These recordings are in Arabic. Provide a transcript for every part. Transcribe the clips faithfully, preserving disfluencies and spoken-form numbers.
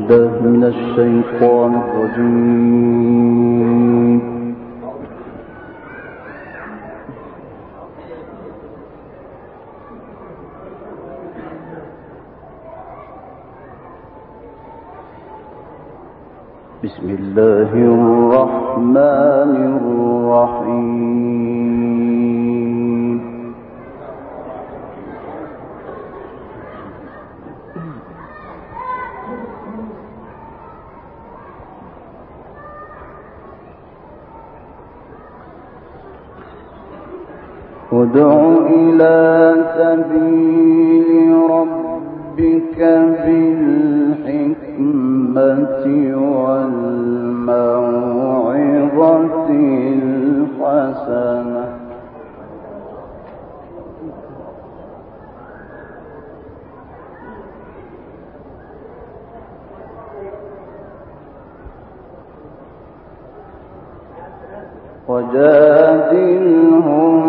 بالله من الشيطان الرجيم. بسم الله الرحمن الرحيم. ادع إلى سبيل ربك بالحكمة والموعظة الحسنة وجادلهم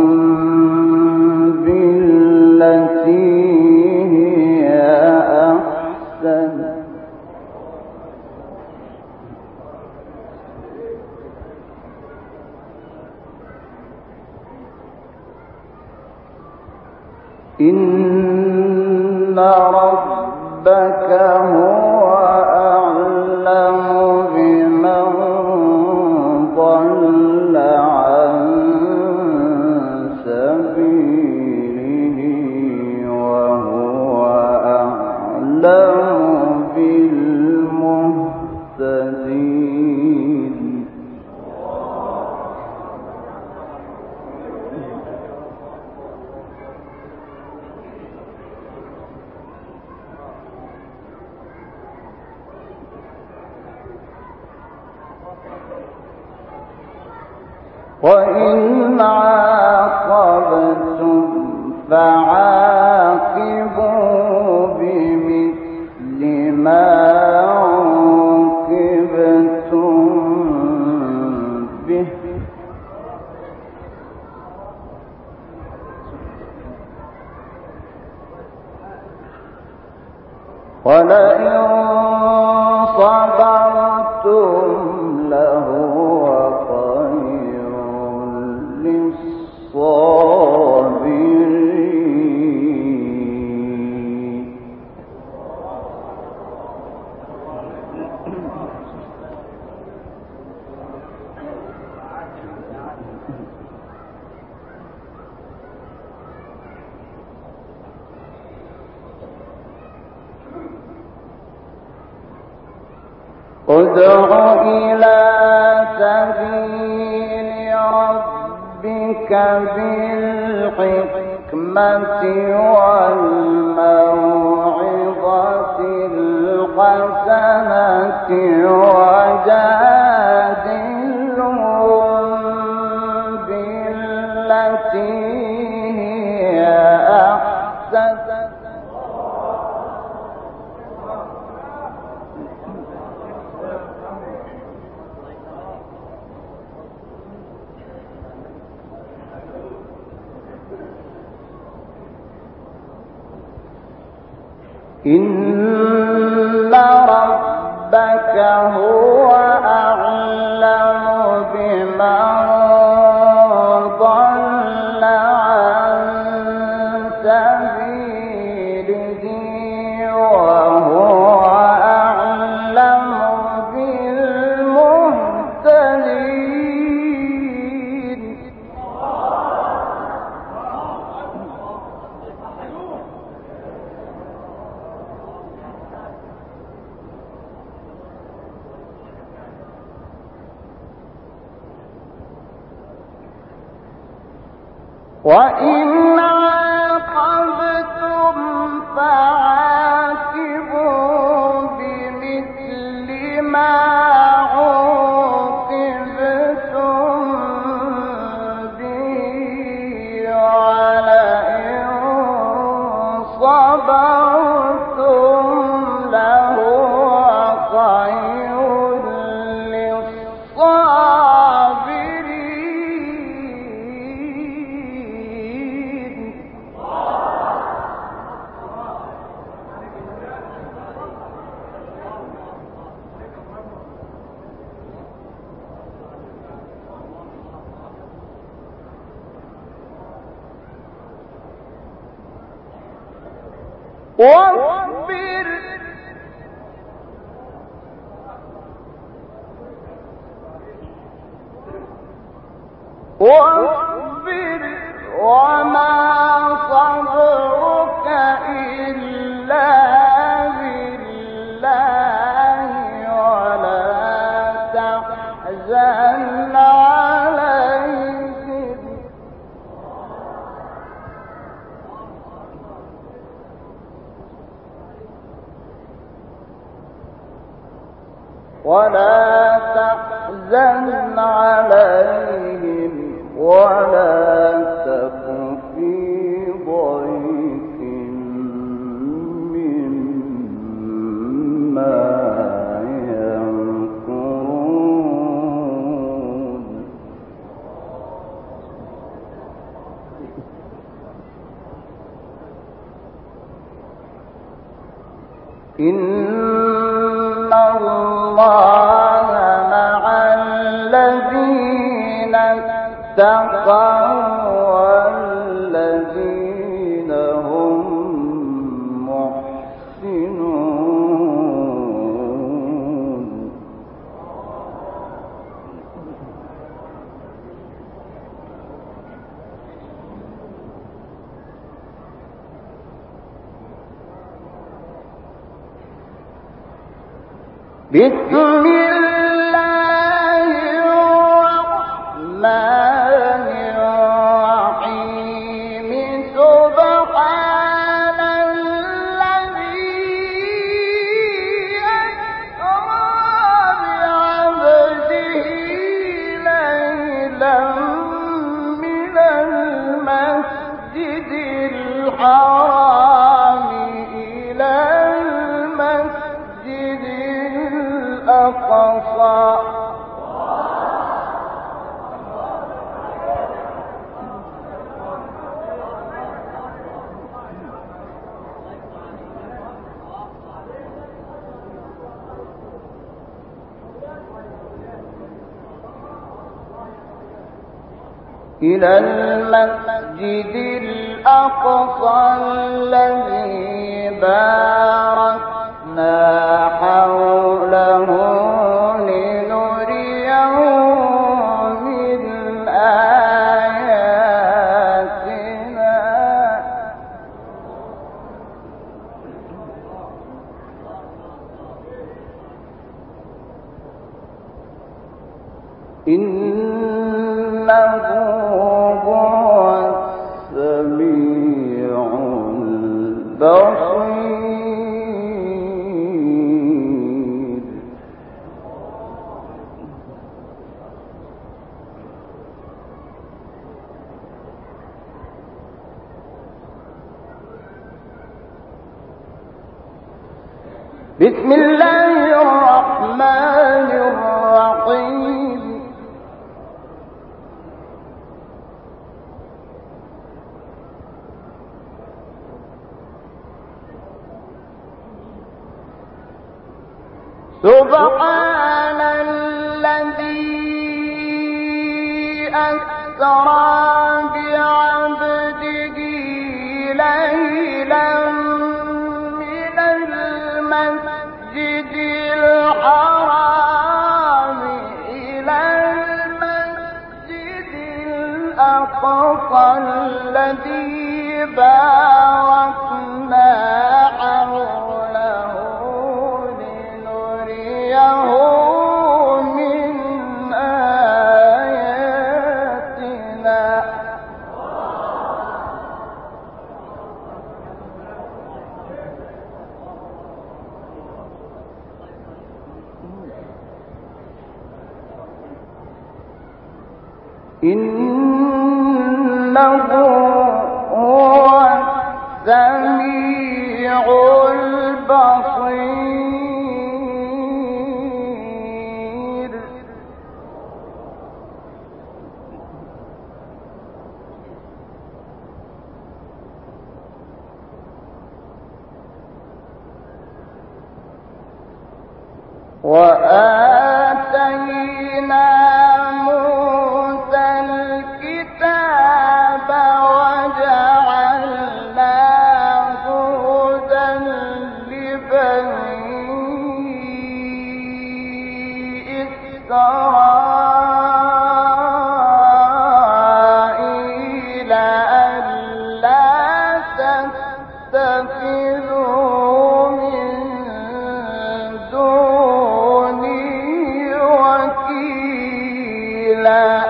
بالتي هي أحسن إن ربك هو أعلم بمن ضل عن سبيله وهو أعلم بالمهتدين. وإن عاقبتم فعاقبوا بمثل ما عوقبتم به ولئن صبرتم لهو خير للصابرين. ادع إلى سبيل ربك بالحكمة والموعظة الحسنة وجادلهم بالتي هي أحسن إن ربك هو أعلم بمن ضل عن سبيله وهو أعلم بالمهتدين. وإن عاقبتم فعاقبوا بمثل ما عوقبتم به ولئن صبرتم لهو خير للصابرين. واصبر واصبر وما صبرك إلا بالله ولا تحزن عليهم ولا تحزن عليهم ولا تك في ضيق مما يمكرون إن الله مع الذين اتقوا والذين هم محسنون بسم الله الرحمن الرحيم سبحان الذي أسرى بعبده ليلا من المسجد الحرام إلى المسجد الأقصى إلى المسجد الأقصى الذي باركنا حوله لنريه من آياتنا إنه هو السميع البصير بسم الله الرحمن الرحيم سبحان الذي أسرى بعبده ليلا من المسجد الحرام إلى المسجد الأقصى الذي باركنا حوله لنريه من آياتنا إنه هو السميع البصير وآتينا موسى الكتاب وجعلناه هدى تتخذوا من دوني وكيلا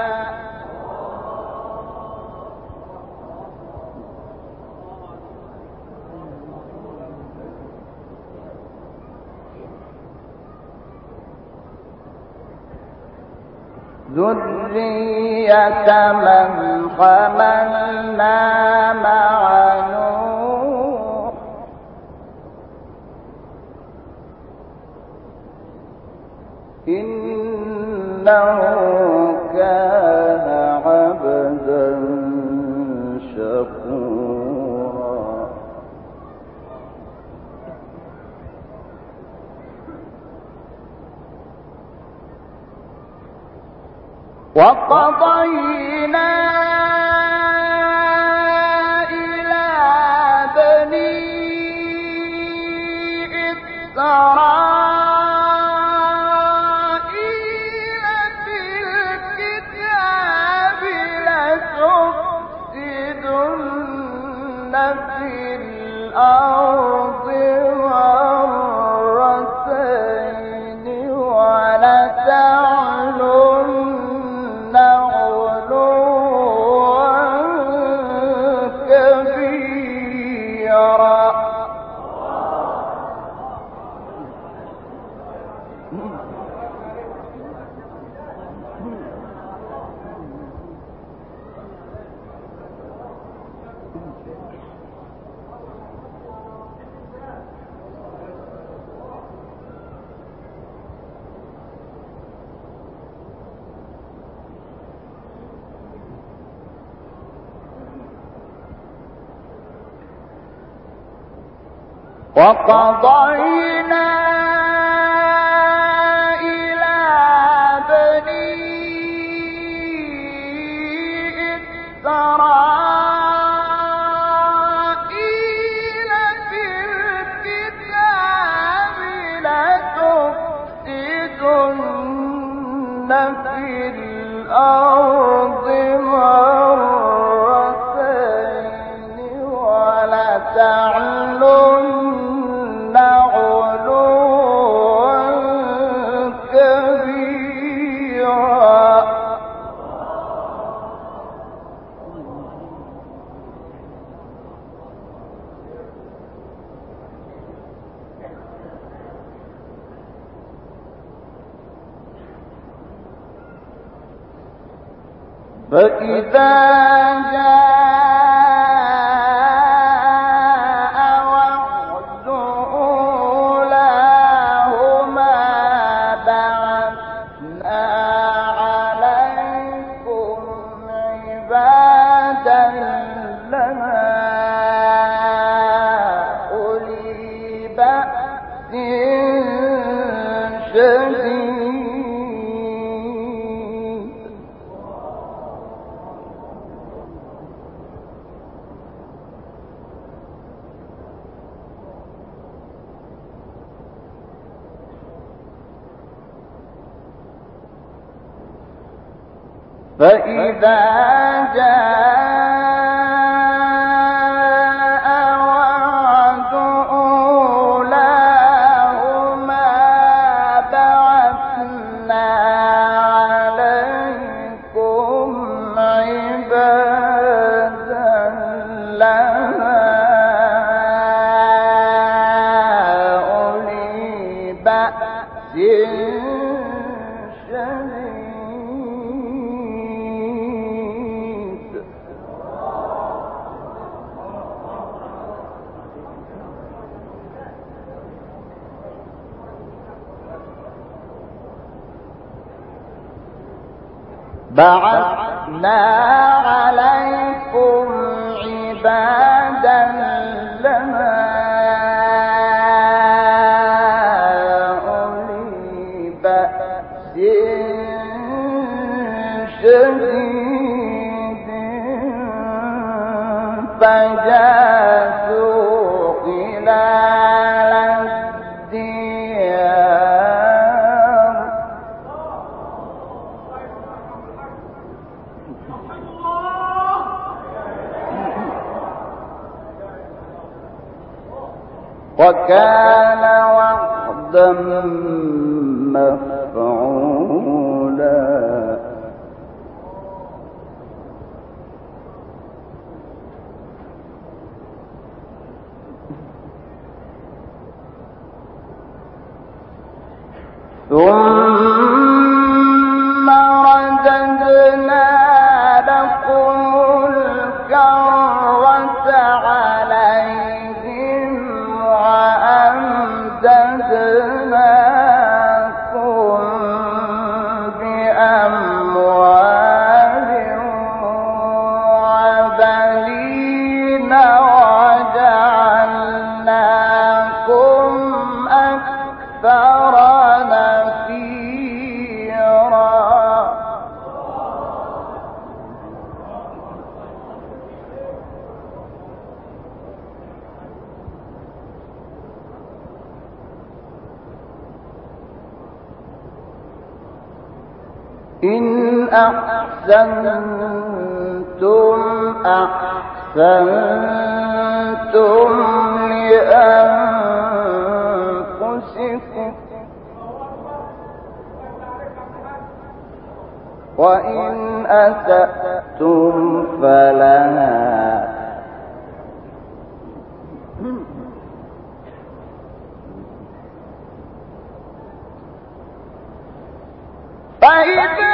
ذرية من حملنا مع نوح إنه كان عبدا شكورا وقضينا إلى بني إسرائيل في الكتاب لتفسدن في الأرض مرتين ولتعلن علوا كبيرا وقضينا إلى بني إسرائيل في الكتاب لتفسدن في الأرض مرتين ولتعلن فإذا جاء وعد أولاهما بعثنا عليكم عبادا لنا أولي بأس شديد فإذا جاء وعد أولاهما بعثنا عليكم عبادا لنا أولي بأس بعثنا عليكم عبادا لنا أولي بأس شديد فجاسوا خلال الديار وكان وعدا مفعولا ثم رددنا لكم الكرة عليهم وأمددناكم بأموال وبنين وجعلناكم أكثر إن أحسنتم أحسنتم لأنفسكم وإن أسأتم فلها فإذا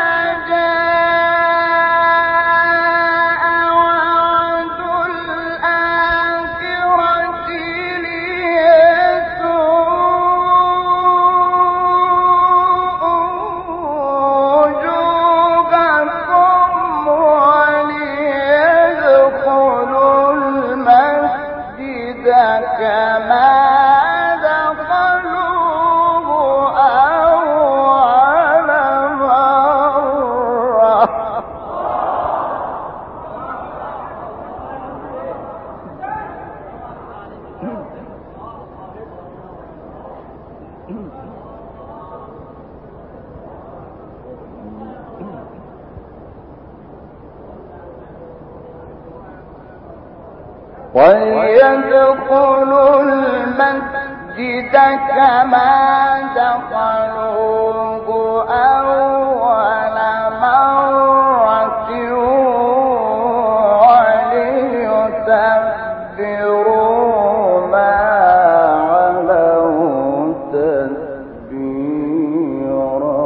جاء وعد الآخرة ليسوءوا وجوهكم وليدخلوا المسجد كما وَلْيَدْخُلُوا الْمَسْجِدَ كَمَا دَخَلُوهُ أَوَّلَ مَرَّةٍ وَلِيُتَبِّرُوا مَا عَلَوْا تَتْبِيرًا.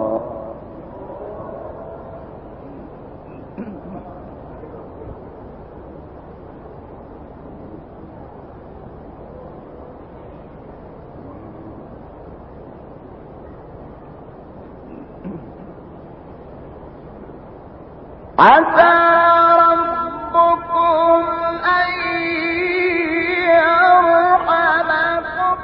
عسى ربكم أن يرحمكم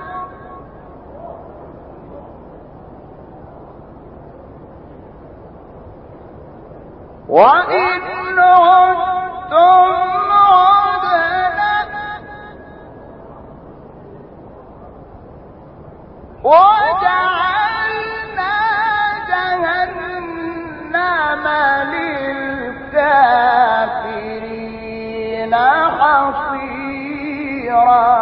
وإن عدتم عدنا وجعلنا جهنم للكافرين حصيرا.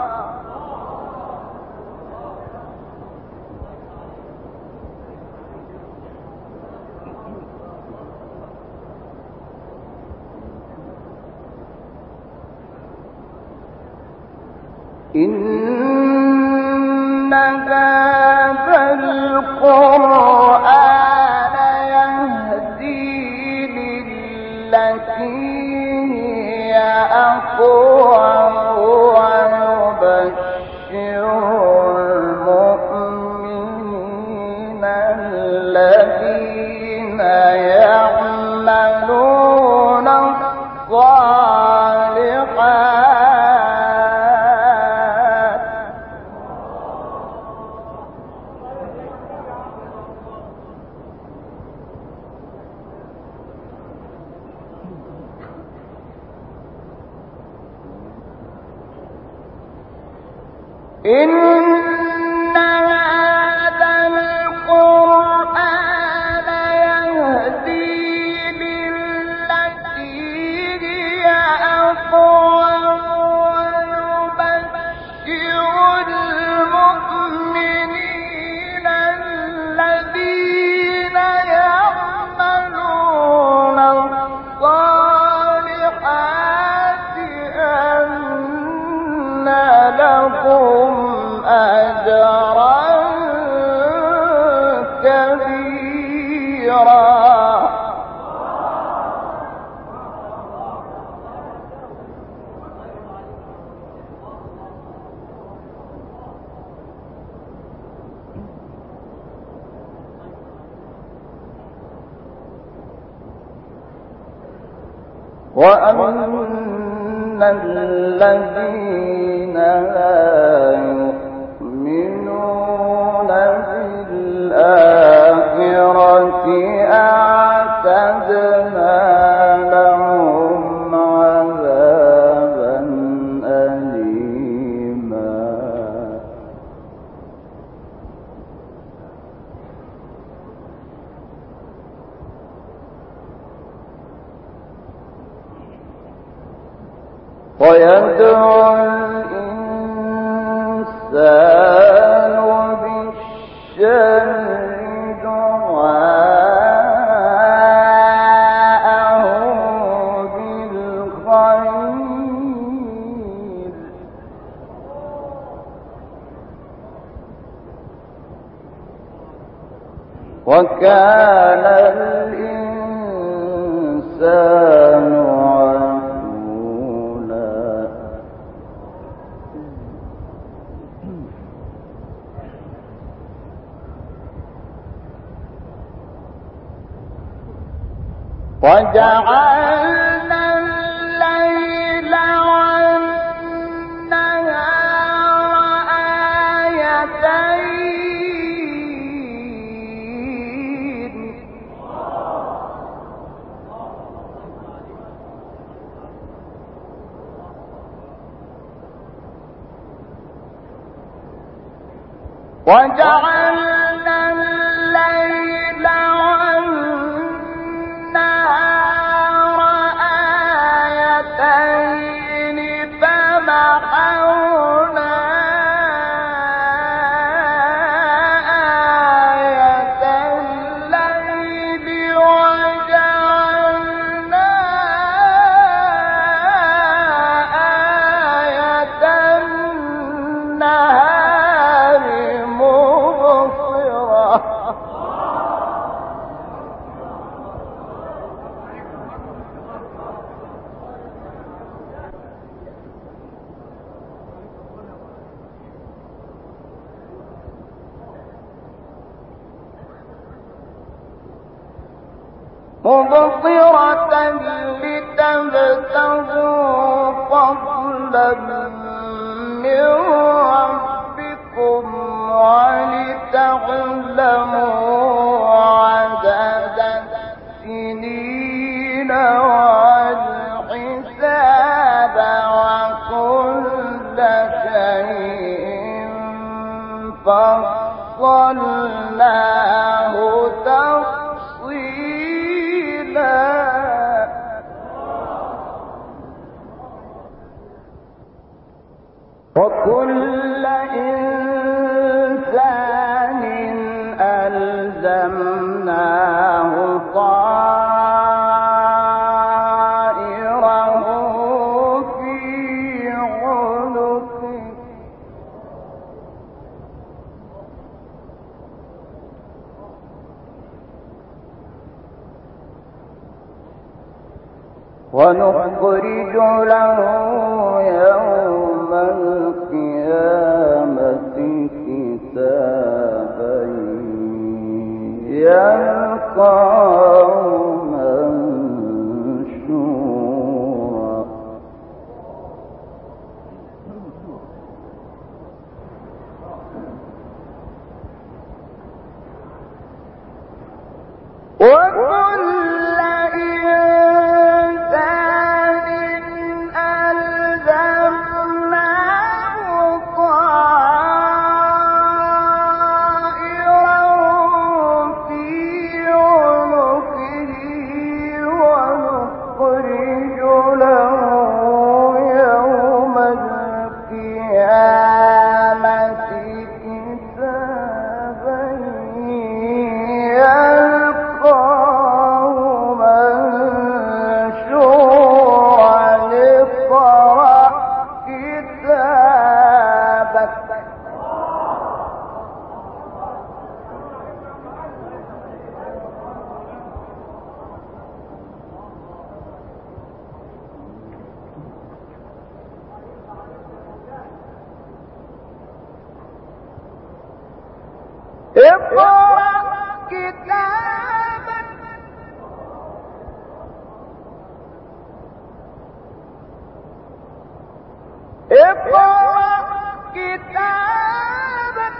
إن هذا القرآن يهدي للتي هي أقوم ويبشر المؤمنين الذين يعملون الصالحات إن هذا القرآن يهدي للتي هي أقوم ويبشر لكم أجرا كبيرا. وأن الذين لا يؤمنون بالآخرة أعتدنا لهم عذابا أليما. ويدعو الإنسان بالشر دعاءه بالخير. وكان الإنسان وجعلنا الليل والنهار آيتين وجعلنا الليل والنهار آيتين فمحونا آية الليل وجعلنا آية النهار مبصرة. مبصرة لتبتغوا فضلا من ربكم ولتعلموا عدد السنين والحساب وكل شيء فصلناه تفصيلا. وكل إنسان ألزمناه طائره في عنقه ونخرج له يوم القيامة كتابا يلقاه منشورا. وكل إنسان ألزمناه كتابك اقرأ كتابك اقرأ كتابك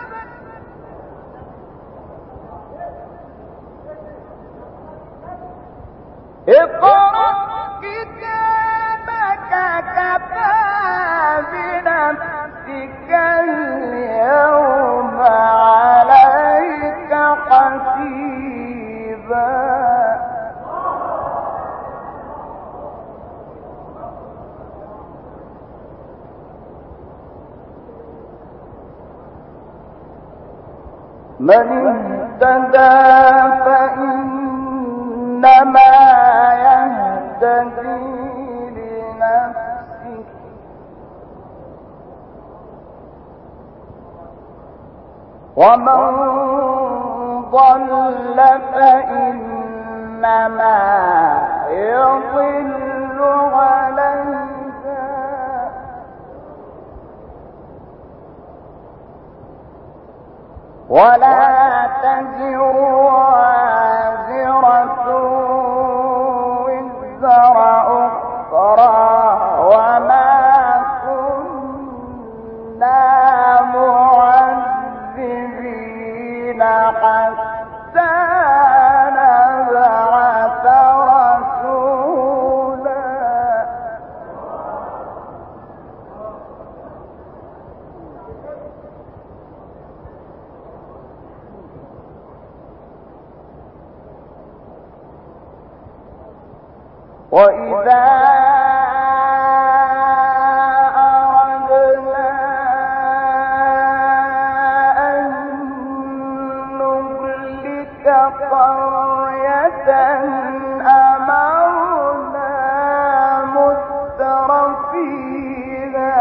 اقرأ كتابك كفى بنفسك اليوم عليك حسيبا من اهتدى فإنما يهتدي لنفسه ومن ضل فإنما يضل عليها ولا تزر وازرة وزر أخرى وما كنا معذبين حتى نبعث رسولا وإذا أردنا أن نهلك قرية أمرنا مترفيها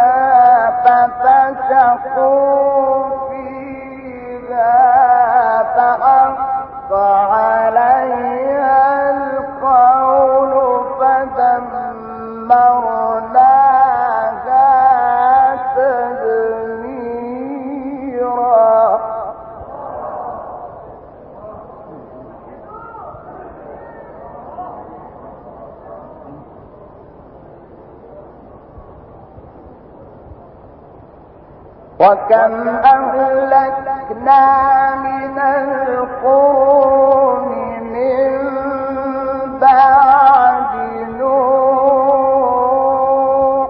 ففسقوا فيها فحق عليها القول فدمرناها تدميرا وكم أهلكنا من القرون من بعد نوح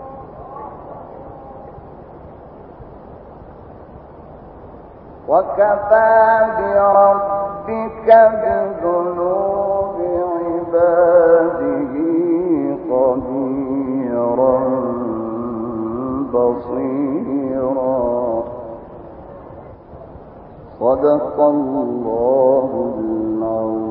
وكفى بربك بذنوب عباده خبيرا بصيرا صدق الله العظيم.